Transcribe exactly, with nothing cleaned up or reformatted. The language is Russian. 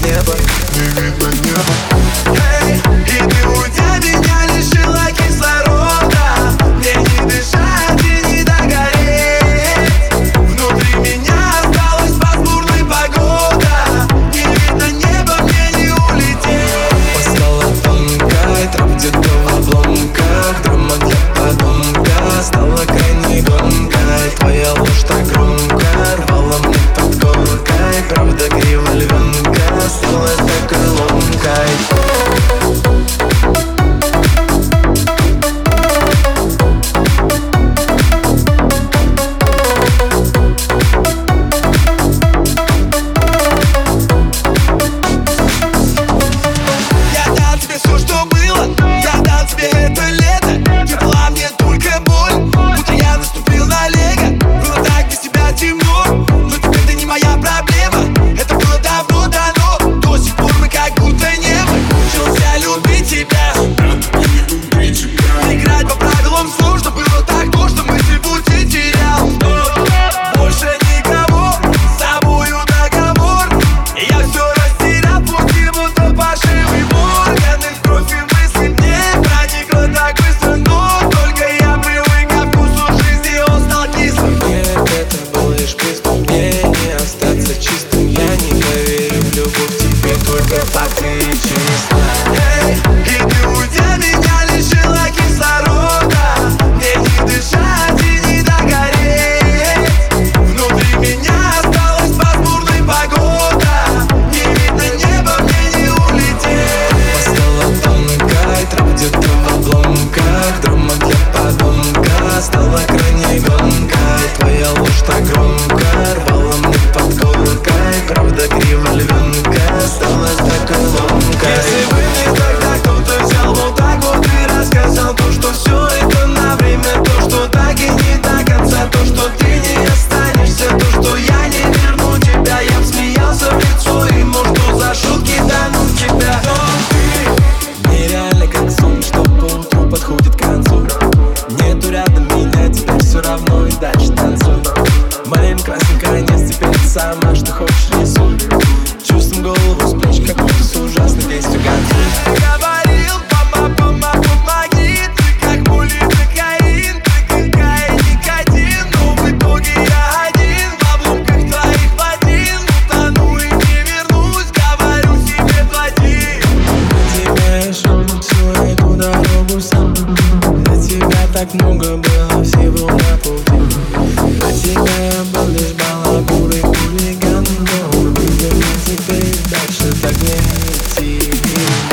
небо, не видно неба. Эй, и ты уйдя меня лишила кислорода. Мне не дышать и не догореть. Внутри меня осталась пасмурная погода. Не видно неба, мне не улететь. Стала тонкой, трав где-то в обломках. Драма для подонка стала крайней гонкой. Твоя ложь так громко рвала мне под горкой. Правда криво львенка стала такой ломкой. Я дал тебе все, что было. Я дал тебе это лето. Ты была мне только боль, будто я наступил на лего. Было так без тебя темно, но теперь ты не моя проблема. Это было давно дано, до сих пор мы как будто не мы. Учился любить тебя, играть по правилам сложно. Было так то, что мысли в пути терял. Но больше никого, с тобою договор. И я все растерял, пути будто пошивый органы. В кровь и мысли мне проникло так быстро. Но только я привык ко вкусу жизни, он стал кислым. Нет, это был лишь преступление. Остаться чистым я не поверю в любовь. Тебе только факты и числа. Эй, и ты уйдя меня лишила кислорода. Мне не дышать и не догореть. Внутри меня осталась пасмурная погода. Не видно неба, мне не улететь. Стала тонкой, трав где-то в обломках. Драма для подонка стала крайней гонкой. Твоя ложь так громко рвала мне под горкой. Правда криво львенка стала такой ломкой. Если бы не тогда кто-то взял вот так вот и рассказал то, что все это на время, то, что так и не до конца, то, что ты не останешься, то, что я не верну тебя. Я б смеялся в лицо и может кто за шутки данут тебя. Но ты Нереально как сон, что по утру подходит к концу. Нету рядом меня, теперь все равно и дальше танцуй. Моим красненькая нет, теперь ты сама, что хочешь рисуй. Чувствуем голову с плеч, как будто с ужасной вестью конфликт. говорил, мама, мама, помоги. Ты как полидокаин, ты какая никотин. Но в итоге я один в обломках твоих плотин. Утону и не вернусь, говорю себе плати. Тебя я шел всю эту дорогу сам. Для тебя так много было всего на пути. Для тебя я был лишь балагурой, хулиган. Но видимо теперь дальше так не идти.